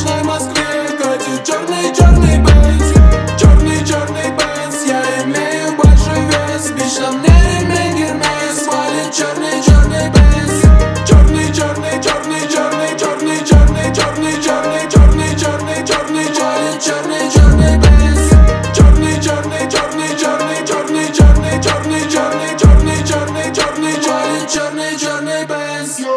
ночной Москве катит черный бенз. Черный бенз, я имею большой вес. Бич на мне ремень Гермес, валит черный бенз. Черный бенз. Черный бенз.